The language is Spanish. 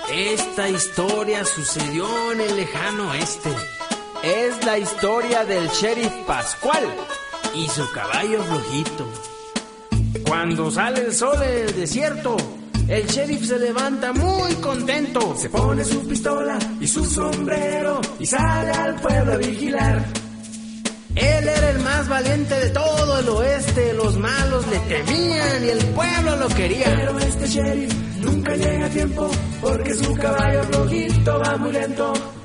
Esta historia sucedió en el lejano oeste. Es la historia del sheriff Pascual y su caballo flojito. Cuando sale el sol en el desierto, el sheriff se levanta muy contento. Se pone su pistola y su sombrero y sale al pueblo a vigilar. Él era el más valiente de todo el oeste. Los malos le temían y el pueblo lo quería. Pero este sheriff nunca llega a tiempo, porque su caballo flojito va muy lento.